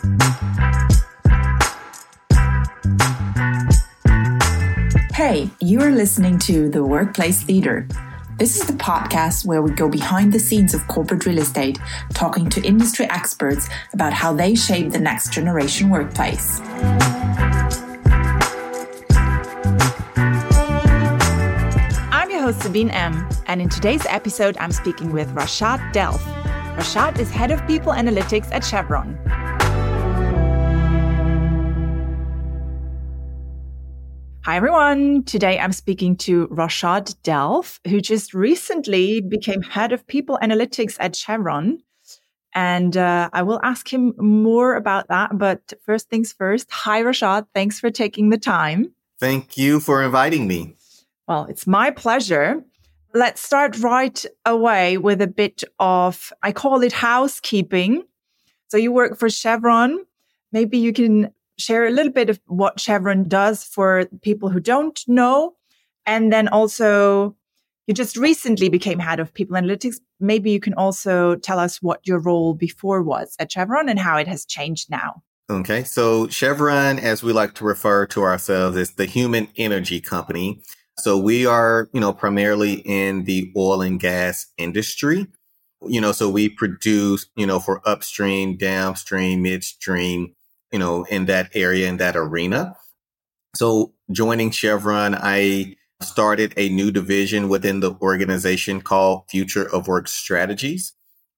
Hey, you are listening to The Workplace Leader. This is the podcast where we go behind the scenes of corporate real estate, talking to industry experts about how they shape the next generation workplace. I'm your host, Sabine M., and in today's episode, I'm speaking with Rashad Delf. Rashad is Head of People Analytics at Chevron. Hi, everyone. Today, I'm speaking to Rashad Delf, who just recently became Head of People Analytics at Chevron. And I will ask him more about that. But first things first. Hi, Rashad. Thanks for taking the time. Thank you for inviting me. Well, it's my pleasure. Let's start right away with a bit of, I call it housekeeping. So you work for Chevron. Maybe you can share a little bit of what Chevron does for people who don't know. And then also, you just recently became Head of People Analytics. Maybe you can also tell us what your role before was at Chevron and how it has changed now. Okay. So Chevron, as we like to refer to ourselves, is the human energy company. So we are, primarily in the oil and gas industry. So we produce, for upstream, downstream, midstream, in that area, in that arena. So joining Chevron, I started a new division within the organization called Future of Work Strategies.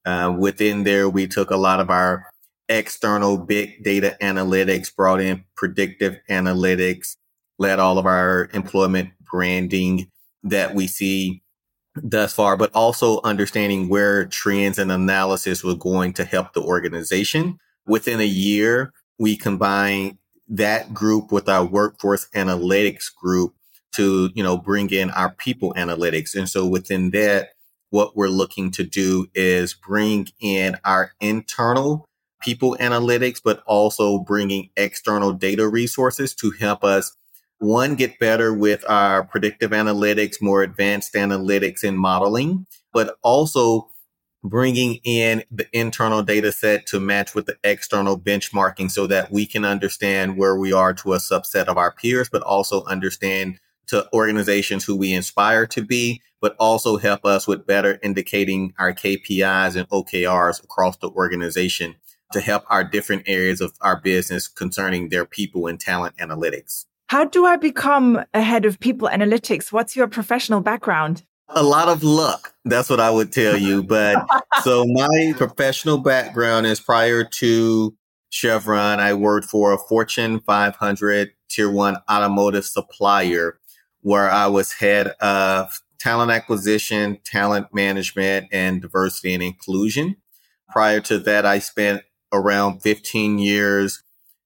Within there, we took a lot of our external big data analytics, brought in predictive analytics, led all of our employment branding that we see thus far, but also understanding where trends and analysis were going to help the organization. Within a year, we combined that group with our workforce analytics group to, bring in our people analytics. And so within that, what we're looking to do is bring in our internal people analytics, but also bringing external data resources to help us, one, get better with our predictive analytics, more advanced analytics and modeling, but also bringing in the internal data set to match with the external benchmarking so that we can understand where we are to a subset of our peers, but also understand to organizations who we inspire to be, but also help us with better indicating our KPIs and OKRs across the organization to help our different areas of our business concerning their people and talent analytics. How do I become a Head of People Analytics? What's your professional background? A lot of luck. That's what I would tell you. But so my professional background is prior to Chevron. I worked for a Fortune 500 tier one automotive supplier where I was head of talent acquisition, talent management, and diversity and inclusion. Prior to that, I spent around 15 years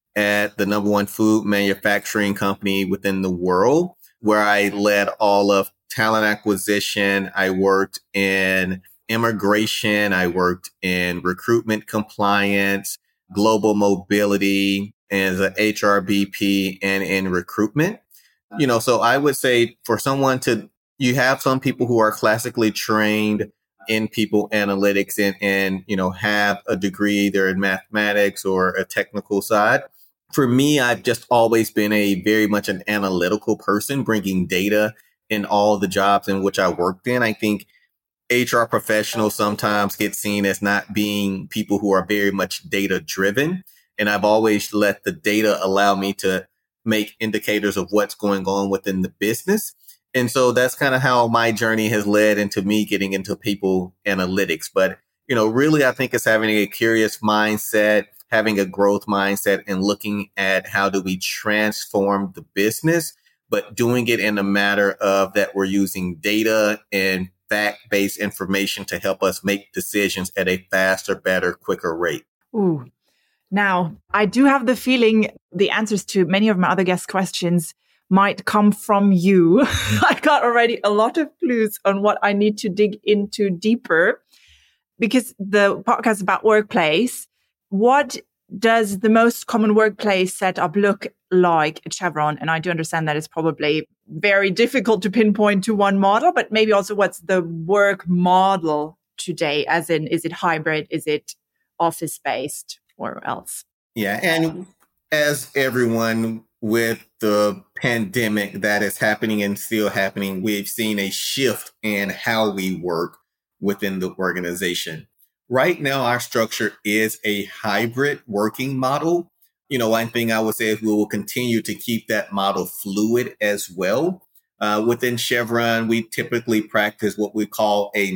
at the number one food manufacturing company within the world, where I led all of talent acquisition. I worked in immigration. I worked in recruitment compliance, global mobility as an HRBP and in recruitment. So I would say for someone you have some people who are classically trained in people analytics and have a degree either in mathematics or a technical side. For me, I've just always been very much an analytical person, bringing data in all the jobs in which I worked in. I think HR professionals sometimes get seen as not being people who are very much data driven. And I've always let the data allow me to make indicators of what's going on within the business. And so that's kind of how my journey has led into me getting into people analytics. But, really, I think it's having a curious mindset, having a growth mindset, and looking at how do we transform the business, but doing it in a matter of that we're using data and fact-based information to help us make decisions at a faster, better, quicker rate. Ooh. Now, I do have the feeling the answers to many of my other guest questions might come from you. I got already a lot of clues on what I need to dig into deeper because the podcast is about workplace. What does the most common workplace setup look like at Chevron? And I do understand that it's probably very difficult to pinpoint to one model, but maybe also what's the work model today? As in, is it hybrid? Is it office-based or else? Yeah. And as everyone with the pandemic that is happening and still happening, we've seen a shift in how we work within the organization. Right now, our structure is a hybrid working model. One thing I would say is we will continue to keep that model fluid as well. Within Chevron, we typically practice what we call a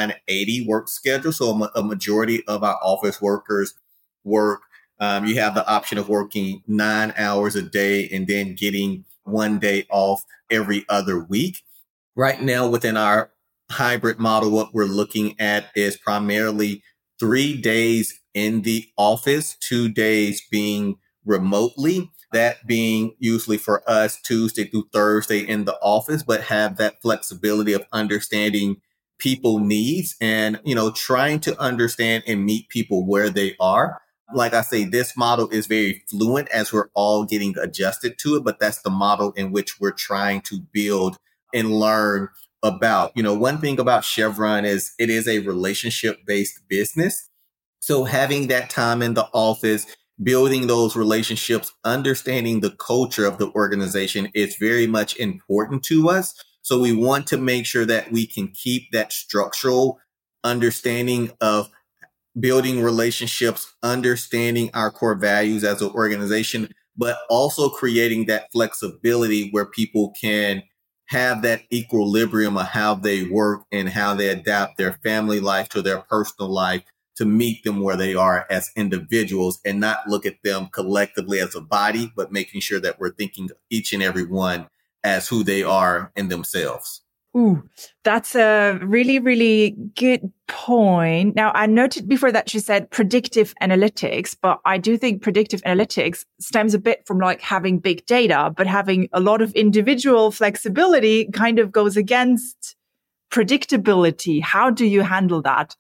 980 work schedule. So a majority of our office workers work. You have the option of working 9 hours a day and then getting 1 day off every other week. Right now, within our hybrid model, what we're looking at is primarily 3 days in the office, 2 days being remotely. That being usually for us Tuesday through Thursday in the office, but have that flexibility of understanding people needs and, trying to understand and meet people where they are. Like I say, this model is very fluent as we're all getting adjusted to it, but that's the model in which we're trying to build and learn about. One thing about Chevron is it is a relationship based business. So having that time in the office, building those relationships, understanding the culture of the organization is very much important to us. So we want to make sure that we can keep that structural understanding of building relationships, understanding our core values as an organization, but also creating that flexibility where people can have that equilibrium of how they work and how they adapt their family life to their personal life to meet them where they are as individuals and not look at them collectively as a body, but making sure that we're thinking each and every one as who they are in themselves. Ooh, that's a really, really good point. Now, I noted before that you said predictive analytics, but I do think predictive analytics stems a bit from like having big data, but having a lot of individual flexibility kind of goes against predictability. How do you handle that?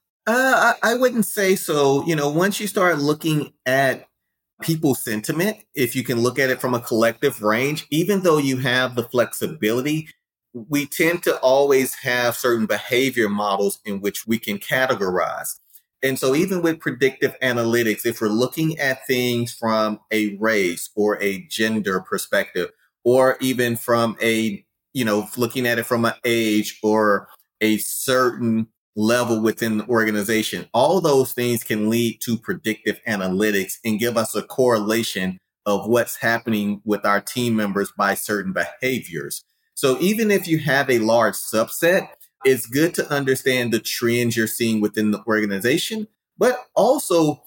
I wouldn't say so. Once you start looking at people's sentiment, if you can look at it from a collective range, even though you have the flexibility, we tend to always have certain behavior models in which we can categorize. And so even with predictive analytics, if we're looking at things from a race or a gender perspective, or even from looking at it from an age or a certain level within the organization, all those things can lead to predictive analytics and give us a correlation of what's happening with our team members by certain behaviors. So even if you have a large subset, it's good to understand the trends you're seeing within the organization, but also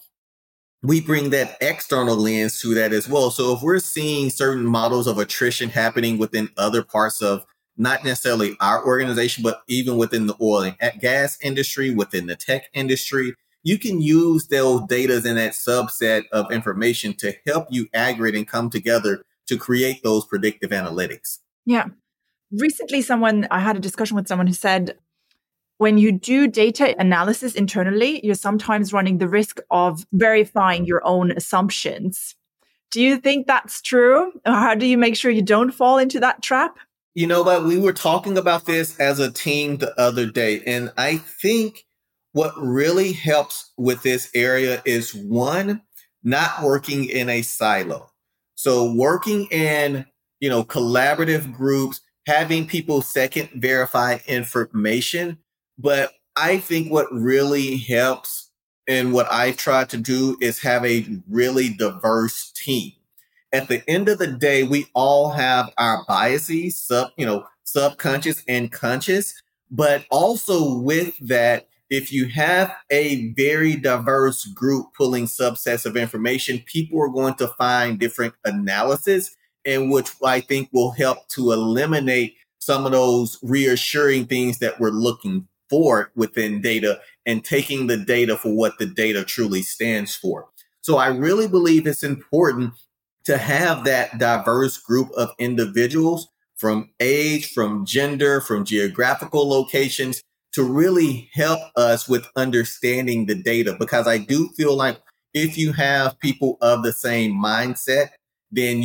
we bring that external lens to that as well. So if we're seeing certain models of attrition happening within other parts of not necessarily our organization, but even within the oil and gas industry, within the tech industry, you can use those data in that subset of information to help you aggregate and come together to create those predictive analytics. Yeah. Recently, I had a discussion with someone who said, when you do data analysis internally, you're sometimes running the risk of verifying your own assumptions. Do you think that's true? Or how do you make sure you don't fall into that trap? But we were talking about this as a team the other day, and I think what really helps with this area is one, not working in a silo. So working in, collaborative groups, having people second verify information. But I think what really helps and what I've tried to do is have a really diverse team. At the end of the day, we all have our biases, subconscious and conscious. But also with that, if you have a very diverse group pulling subsets of information, people are going to find different analysis, and which I think will help to eliminate some of those reassuring things that we're looking for within data and taking the data for what the data truly stands for. So I really believe it's important to have that diverse group of individuals from age, from gender, from geographical locations to really help us with understanding the data. Because I do feel like if you have people of the same mindset, then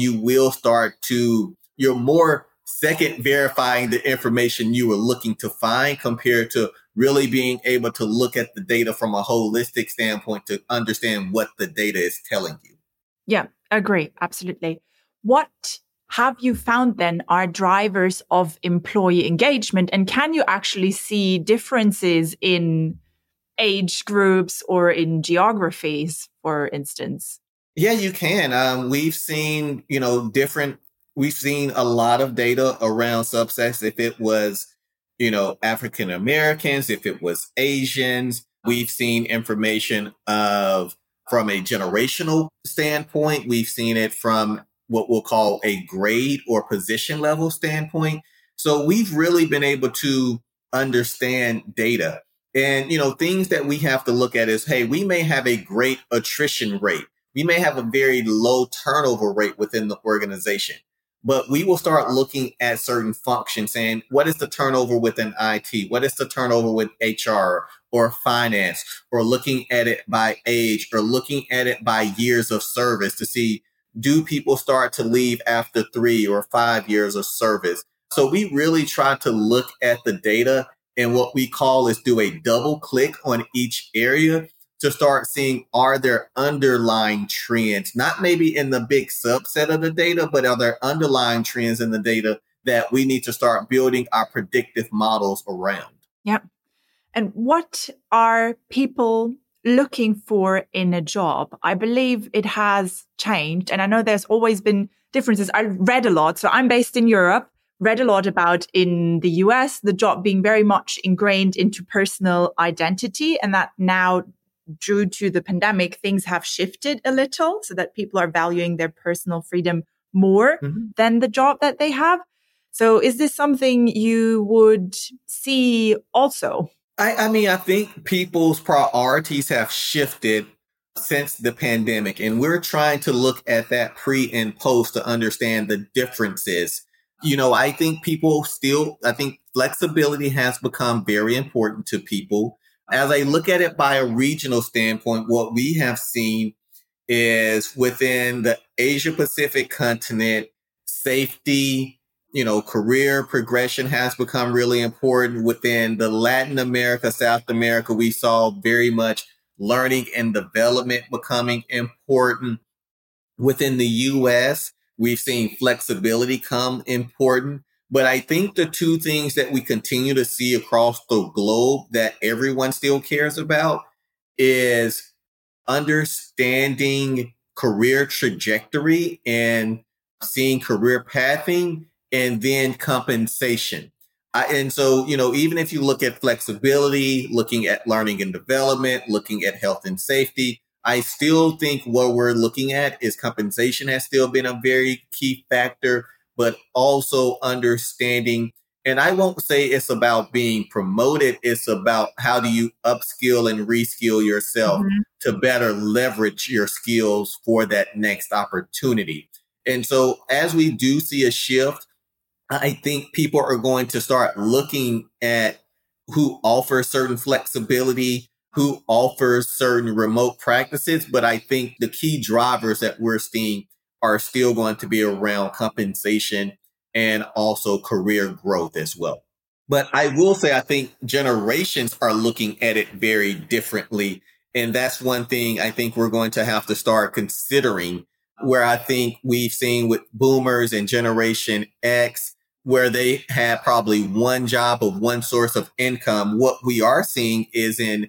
you're more second verifying the information you were looking to find compared to really being able to look at the data from a holistic standpoint to understand what the data is telling you. Yeah, agree. Absolutely. What have you found then are drivers of employee engagement? And can you actually see differences in age groups or in geographies, for instance? Yeah, you can. We've seen, we've seen a lot of data around subsets. If it was, African Americans, if it was Asians, we've seen information of from a generational standpoint. We've seen it from what we'll call a grade or position level standpoint. So we've really been able to understand data. And, things that we have to look at is, hey, we may have a great attrition rate. We may have a very low turnover rate within the organization, but we will start looking at certain functions saying, what is the turnover within IT? What is the turnover with HR or finance, or looking at it by age or looking at it by years of service to see, do people start to leave after 3 or 5 years of service? So we really try to look at the data, and what we call is do a double click on each area to start seeing, are there underlying trends, not maybe in the big subset of the data, but are there underlying trends in the data that we need to start building our predictive models around? Yep. And what are people looking for in a job? I believe it has changed. And I know there's always been differences. I read a lot. So I'm based in Europe, read a lot about in the US, the job being very much ingrained into personal identity, and that now, due to the pandemic, things have shifted a little so that people are valuing their personal freedom more than the job that they have. So is this something you would see also? I mean, I think people's priorities have shifted since the pandemic, and we're trying to look at that pre and post to understand the differences. I think I think flexibility has become very important to people. As I look at it by a regional standpoint, what we have seen is within the Asia Pacific continent, safety, career progression has become really important. Within the Latin America, South America, we saw very much learning and development becoming important. Within the US, we've seen flexibility come important. But I think the two things that we continue to see across the globe that everyone still cares about is understanding career trajectory and seeing career pathing, and then compensation. And so, even if you look at flexibility, looking at learning and development, looking at health and safety, I still think what we're looking at is compensation has still been a very key factor, but also understanding. And I won't say it's about being promoted. It's about how do you upskill and reskill yourself to better leverage your skills for that next opportunity. And so as we do see a shift, I think people are going to start looking at who offers certain flexibility, who offers certain remote practices. But I think the key drivers that we're seeing are still going to be around compensation and also career growth as well. But I will say, I think generations are looking at it very differently. And that's one thing I think we're going to have to start considering, where I think we've seen with boomers and Generation X, where they had probably one job of one source of income. What we are seeing is in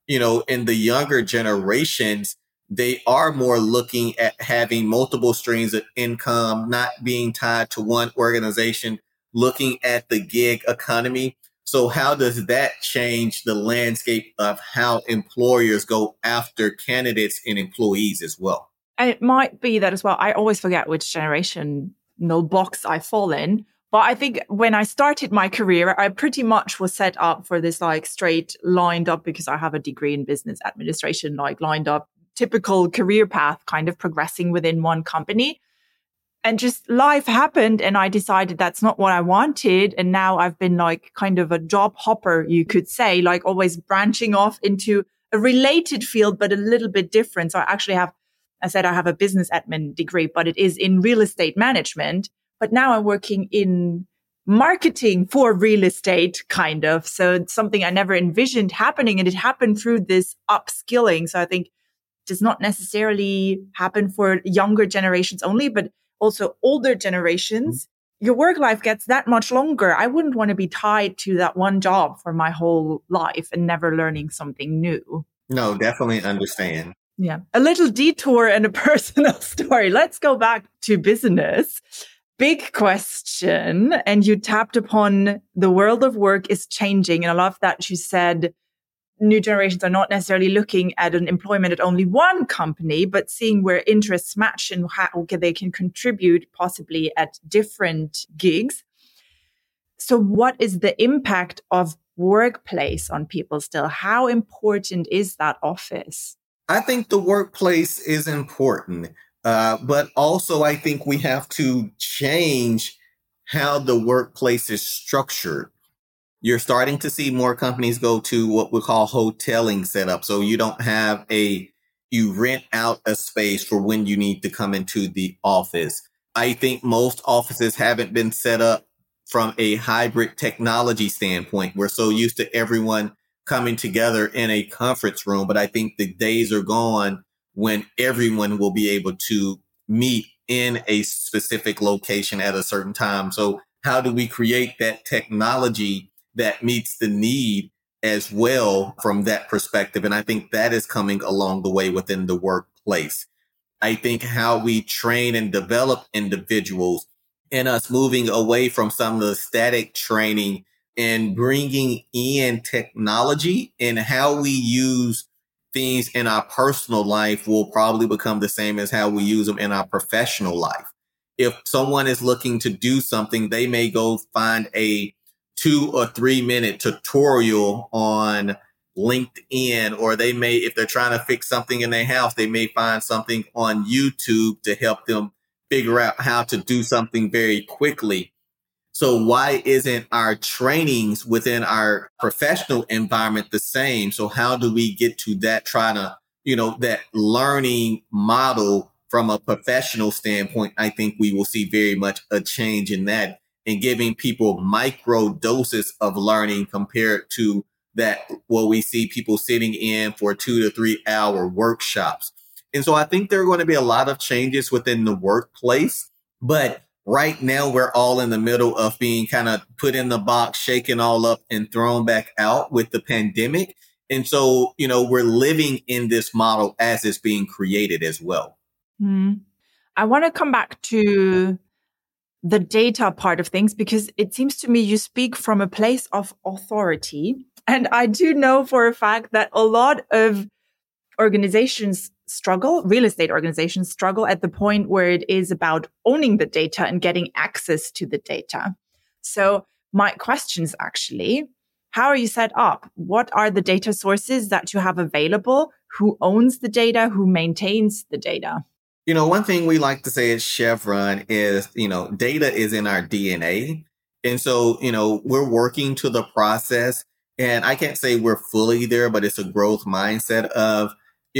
the younger generations, they are more looking at having multiple streams of income, not being tied to one organization, looking at the gig economy. So how does that change the landscape of how employers go after candidates and employees as well? And it might be that as well. I always forget which generational box I fall in. But I think when I started my career, I pretty much was set up for this straight lined up, because I have a degree in business administration, lined up typical career path, kind of progressing within one company. And just life happened and I decided that's not what I wanted. And now I've been kind of a job hopper, you could say, always branching off into a related field, but a little bit different. So I have a business admin degree, but it is in real estate management. But now I'm working in marketing for real estate, kind of. So it's something I never envisioned happening. And it happened through this upskilling. So I think does not necessarily happen for younger generations only, but also older generations. Your work life gets that much longer. I wouldn't want to be tied to that one job for my whole life and never learning something new. No, definitely understand. Yeah. A little detour and a personal story. Let's go back to business. Big question. And you tapped upon the world of work is changing. And I love that you said new generations are not necessarily looking at an employment at only one company, but seeing where interests match and how they can contribute possibly at different gigs. So what is the impact of workplace on people still? How important is that office? I think the workplace is important, but also I think we have to change how the workplace is structured. You're starting to see more companies go to what we call hoteling setup. So you rent out a space for when you need to come into the office. I think most offices haven't been set up from a hybrid technology standpoint. We're so used to everyone coming together in a conference room, but I think the days are gone when everyone will be able to meet in a specific location at a certain time. So how do we create that technology that meets the need as well from that perspective? And I think that is coming along the way within the workplace. I think how we train and develop individuals and us moving away from some of the static training and bringing in technology and how we use things in our personal life will probably become the same as how we use them in our professional life. If someone is looking to do something, they may go find a 2 or 3 minute tutorial on LinkedIn, or they may, if they're trying to fix something in their house, they may find something on YouTube to help them figure out how to do something very quickly. So why isn't our trainings within our professional environment the same? So how do we get to that, that learning model from a professional standpoint? I think we will see very much a change in that and giving people micro doses of learning compared to that, what we see people sitting in for 2 to 3 hour workshops. And so I think there are going to be a lot of changes within the workplace, but right now we're all in the middle of being kind of put in the box, shaken all up and thrown back out with the pandemic. And so, we're living in this model as it's being created as well. I want to come back to the data part of things, because it seems to me you speak from a place of authority. And I do know for a fact that a lot of organizations struggle, real estate organizations struggle at the point where it is about owning the data and getting access to the data. So my questions actually, how are you set up? What are the data sources that you have available? Who owns the data? Who maintains the data? One thing we like to say at Chevron is, data is in our DNA. And so, we're working to the process, and I can't say we're fully there, but it's a growth mindset of,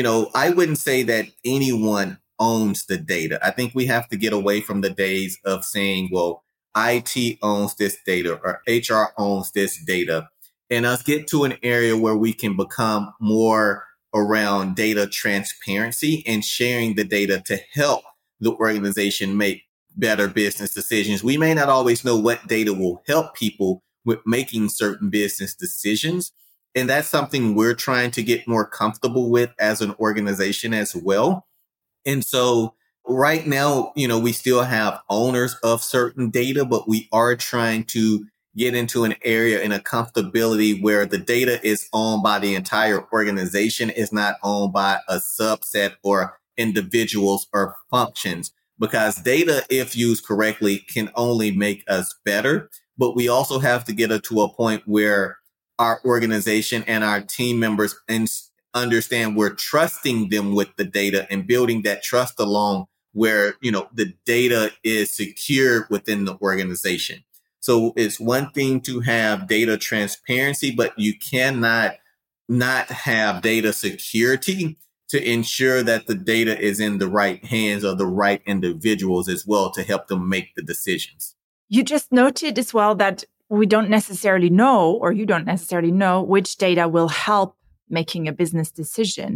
I wouldn't say that anyone owns the data. I think we have to get away from the days of saying, well, IT owns this data or HR owns this data, and us get to an area where we can become more around data transparency and sharing the data to help the organization make better business decisions. We may not always know what data will help people with making certain business decisions. And that's something we're trying to get more comfortable with as an organization as well. And so right now, we still have owners of certain data, but we are trying to get into an area and a comfortability where the data is owned by the entire organization, is not owned by a subset or individuals or functions. Because data, if used correctly, can only make us better. But we also have to get to a point where our organization and our team members understand we're trusting them with the data and building that trust along where, the data is secure within the organization. So it's one thing to have data transparency, but you cannot not have data security to ensure that the data is in the right hands of the right individuals as well to help them make the decisions. You just noted as well that we don't necessarily know, or you don't necessarily know, which data will help making a business decision.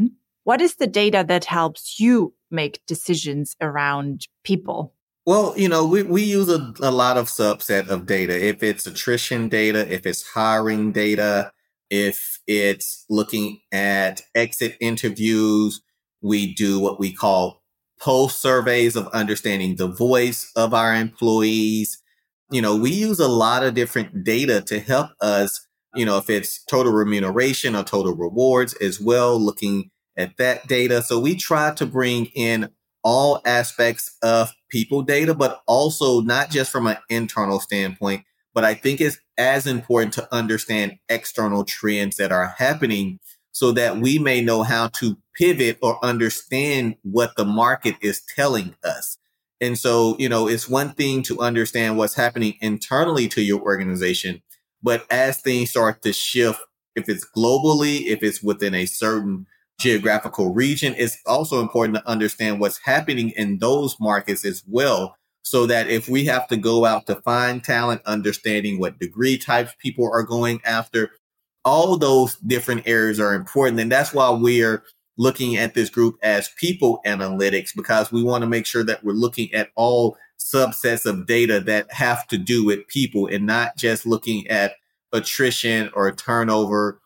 What is the data that helps you make decisions around people? Well, we use a lot of subset of data. If it's attrition data, if it's hiring data, if it's looking at exit interviews, we do what we call pulse surveys of understanding the voice of our employees. We use a lot of different data to help us, if it's total remuneration or total rewards as well, looking at that data. So we try to bring in all aspects of people data, but also not just from an internal standpoint, but I think it's as important to understand external trends that are happening so that we may know how to pivot or understand what the market is telling us. And so, it's one thing to understand what's happening internally to your organization, but as things start to shift, if it's globally, if it's within a certain geographical region, it's also important to understand what's happening in those markets as well. So that if we have to go out to find talent, understanding what degree types people are going after, all those different areas are important. And that's why we're looking at this group as people analytics, because we want to make sure that we're looking at all subsets of data that have to do with people and not just looking at attrition or turnover.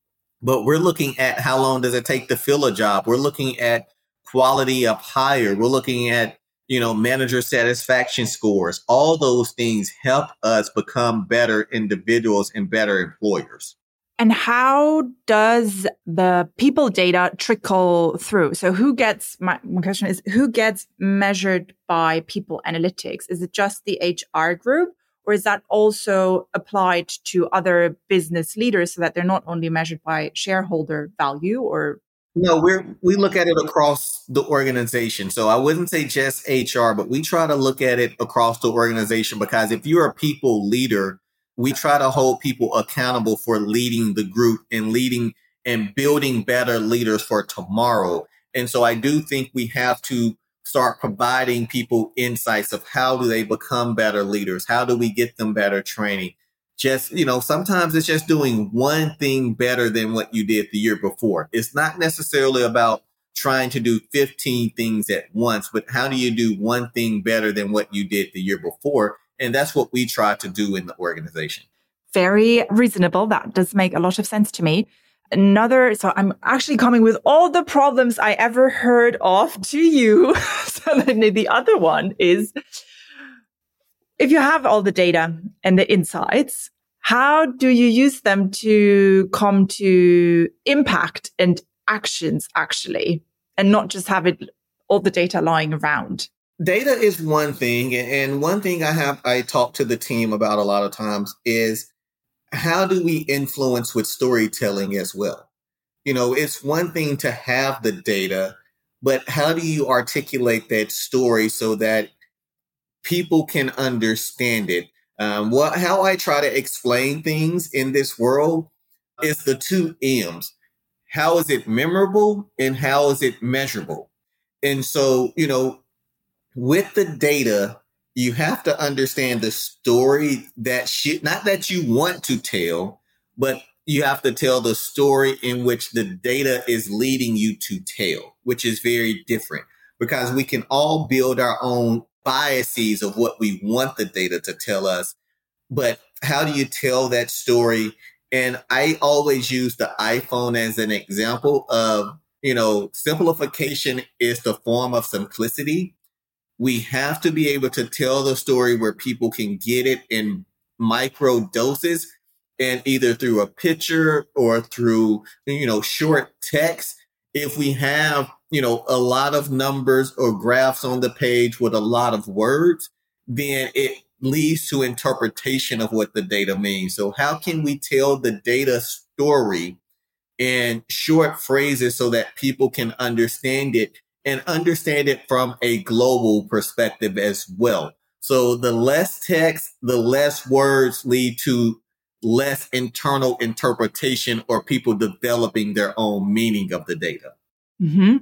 But we're looking at how long does it take to fill a job. We're looking at quality of hire. We're looking at, manager satisfaction scores. All those things help us become better individuals and better employers. And how does the people data trickle through? So my question is, who gets measured by people analytics? Is it just the HR group? Or is that also applied to other business leaders so that they're not only measured by shareholder value or? No, we look at it across the organization. So I wouldn't say just HR, but we try to look at it across the organization, because if you're a people leader, we try to hold people accountable for leading the group and leading and building better leaders for tomorrow. And so I do think we have to start providing people insights of how do they become better leaders? How do we get them better training? Just, sometimes it's just doing one thing better than what you did the year before. It's not necessarily about trying to do 15 things at once, but how do you do one thing better than what you did the year before? And that's what we try to do in the organization. Very reasonable. That does make a lot of sense to me. So I'm actually coming with all the problems I ever heard of to you. So then the other one is, if you have all the data and the insights, how do you use them to come to impact and actions actually, and not just have all the data lying around? Data is one thing. And one thing I talk to the team about a lot of times is, how do we influence with storytelling as well? It's one thing to have the data, but how do you articulate that story so that people can understand it? How I try to explain things in this world is the 2 M's. How is it memorable and how is it measurable? And so, with the data, you have to understand the story not that you want to tell, but you have to tell the story in which the data is leading you to tell, which is very different, because we can all build our own biases of what we want the data to tell us. But how do you tell that story? And I always use the iPhone as an example of, simplification is the form of simplicity. We have to be able to tell the story where people can get it in micro doses, and either through a picture or through, short text. If we have, a lot of numbers or graphs on the page with a lot of words, then it leads to interpretation of what the data means. So how can we tell the data story in short phrases so that people can understand it, and understand it from a global perspective as well? So the less text, the less words lead to less internal interpretation or people developing their own meaning of the data. Mm-hmm.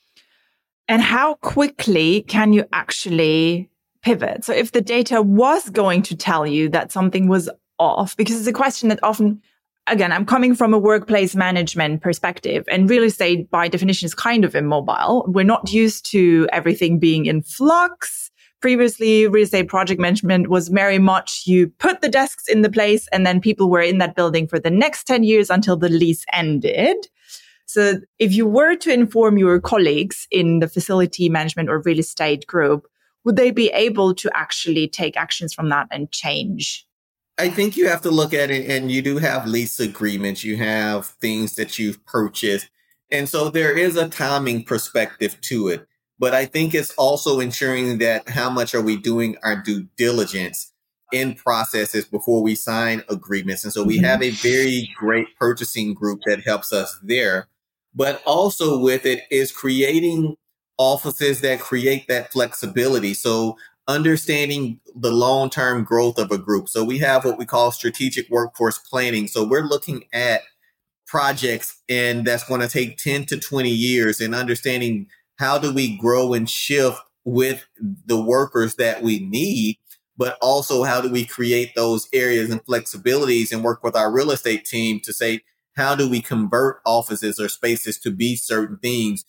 And how quickly can you actually pivot? So if the data was going to tell you that something was off, because it's a question that often again, I'm coming from a workplace management perspective, and real estate by definition is kind of immobile. We're not used to everything being in flux. Previously, real estate project management was very much you put the desks in the place and then people were in that building for the next 10 years until the lease ended. So if you were to inform your colleagues in the facility management or real estate group, would they be able to actually take actions from that and change? I think you have to look at it, and you do have lease agreements. You have things that you've purchased. And so there is a timing perspective to it. But I think it's also ensuring that how much are we doing our due diligence in processes before we sign agreements. And so we have a very great purchasing group that helps us there. But also with it is creating offices that create that flexibility. So understanding the long-term growth of a group. So we have what we call strategic workforce planning. So we're looking at projects and that's going to take 10 to 20 years and understanding how do we grow and shift with the workers that we need, but also how do we create those areas and flexibilities and work with our real estate team to say, how do we convert offices or spaces to be certain things?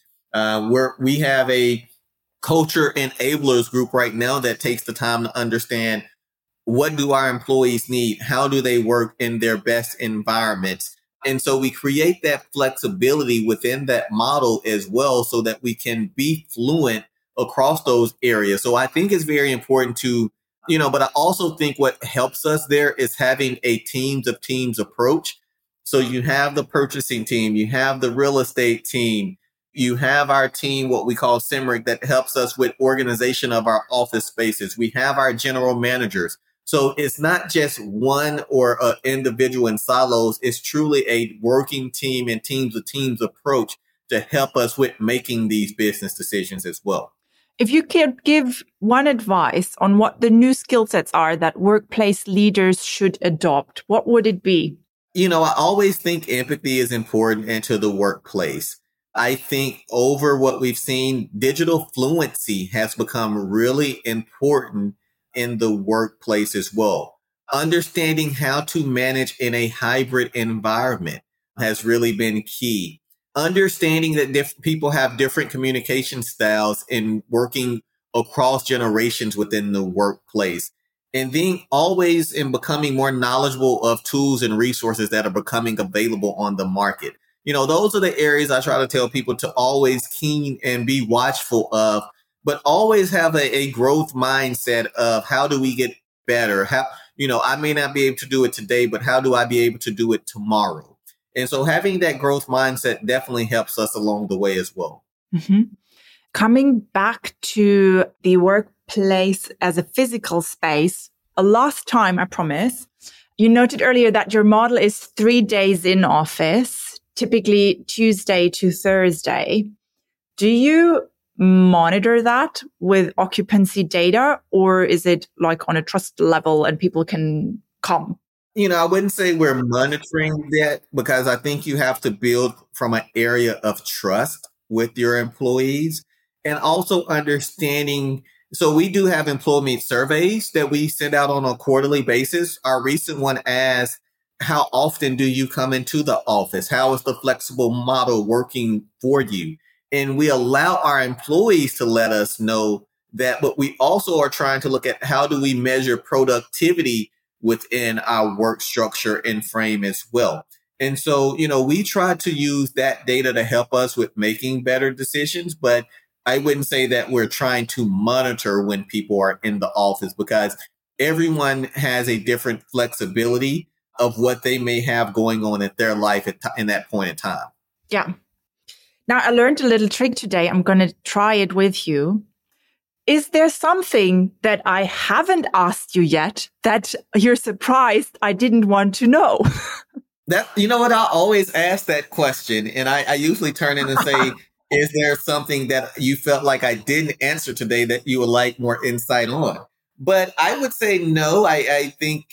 We have a culture enablers group right now that takes the time to understand what do our employees need? How do they work in their best environments? And so we create that flexibility within that model as well so that we can be fluent across those areas. So I think it's very important to, but I also think what helps us there is having a teams of teams approach. So you have the purchasing team, you have the real estate team, you have our team, what we call CIMRIC, that helps us with organization of our office spaces. We have our general managers. So it's not just one or an individual in silos. It's truly a working team and teams of teams approach to help us with making these business decisions as well. If you could give one advice on what the new skill sets are that workplace leaders should adopt, what would it be? I always think empathy is important into the workplace. I think over what we've seen, digital fluency has become really important in the workplace as well. Understanding how to manage in a hybrid environment has really been key. Understanding that people have different communication styles in working across generations within the workplace. And being always in becoming more knowledgeable of tools and resources that are becoming available on the market. Those are the areas I try to tell people to always keen and be watchful of, but always have a growth mindset of how do we get better? I may not be able to do it today, but how do I be able to do it tomorrow? And so having that growth mindset definitely helps us along the way as well. Mm-hmm. Coming back to the workplace as a physical space, last time, I promise, you noted earlier that your model is 3 days in office, typically Tuesday to Thursday. Do you monitor that with occupancy data, or is it like on a trust level and people can come? I wouldn't say we're monitoring that because I think you have to build from an area of trust with your employees and also understanding. So we do have employment surveys that we send out on a quarterly basis. Our recent one asks, how often do you come into the office? How is the flexible model working for you? And we allow our employees to let us know that, but we also are trying to look at how do we measure productivity within our work structure and frame as well. And so, we try to use that data to help us with making better decisions, but I wouldn't say that we're trying to monitor when people are in the office because everyone has a different flexibility of what they may have going on in their life in that point in time. Yeah. Now, I learned a little trick today. I'm going to try it with you. Is there something that I haven't asked you yet that you're surprised I didn't want to know? You know what? I always ask that question. And I usually turn in and say, is there something that you felt like I didn't answer today that you would like more insight on? But I would say no. I think,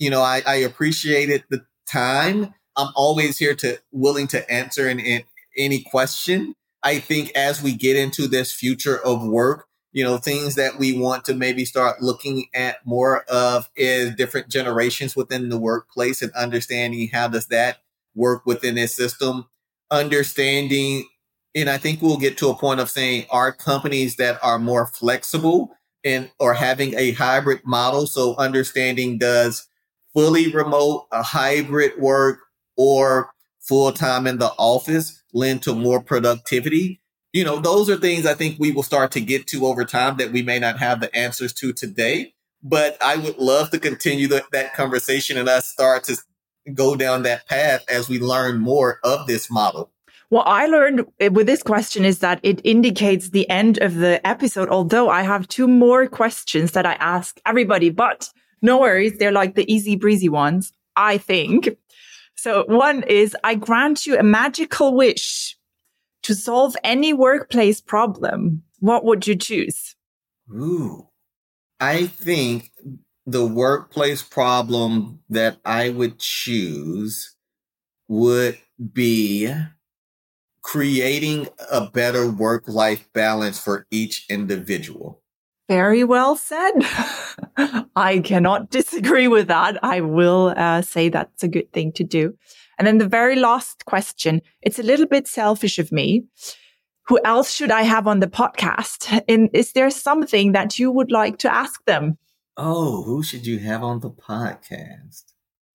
I appreciated the time. I'm always here willing to answer any question. I think as we get into this future of work, things that we want to maybe start looking at more of is different generations within the workplace and understanding how does that work within this system, understanding. And I think we'll get to a point of saying, are companies that are more flexible and or having a hybrid model? So understanding, does fully remote, a hybrid work, or full-time in the office lend to more productivity? Those are things I think we will start to get to over time that we may not have the answers to today. But I would love to continue that conversation and us start to go down that path as we learn more of this model. What I learned with this question is that it indicates the end of the episode, although I have 2 more questions that I ask everybody, but no worries. They're like the easy breezy ones, I think. So one is, I grant you a magical wish to solve any workplace problem. What would you choose? Ooh, I think the workplace problem that I would choose would be creating a better work-life balance for each individual. Very well said. I cannot disagree with that. I will say that's a good thing to do. And then the very last question, it's a little bit selfish of me. Who else should I have on the podcast? And is there something that you would like to ask them? Oh, who should you have on the podcast?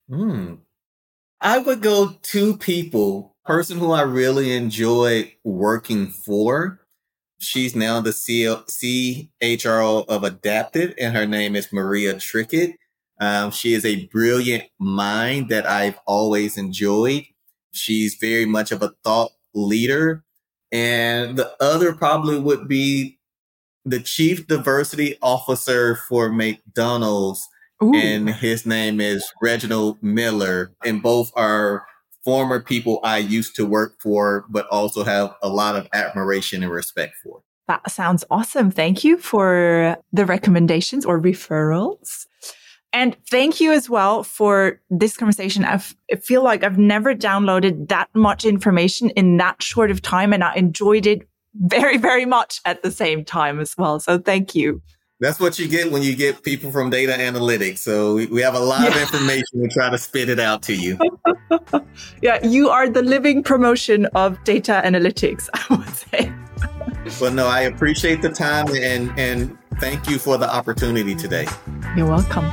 I would go 2 people. Person who I really enjoy working for. She's now the CHRO of Adaptive, and her name is Maria Trickett. She is a brilliant mind that I've always enjoyed. She's very much of a thought leader. And the other probably would be the Chief Diversity Officer for McDonald's. Ooh. And his name is Reginald Miller. And both are former people I used to work for, but also have a lot of admiration and respect for. That sounds awesome. Thank you for the recommendations or referrals. And thank you as well for this conversation. I feel like I've never downloaded that much information in that short of time, and I enjoyed it very, very much at the same time as well. So thank you. That's what you get when you get people from data analytics. So we have a lot of information. We try to spit it out to you. Yeah, you are the living promotion of data analytics, I would say. Well, no, I appreciate the time and thank you for the opportunity today. You're welcome.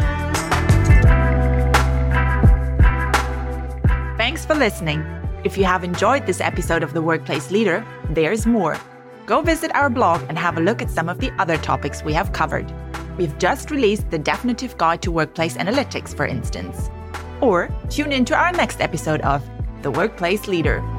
Thanks for listening. If you have enjoyed this episode of The Workplace Leader, there's more. Go visit our blog and have a look at some of the other topics we have covered. We've just released the definitive guide to workplace analytics, for instance. Or tune in to our next episode of The Workplace Leader.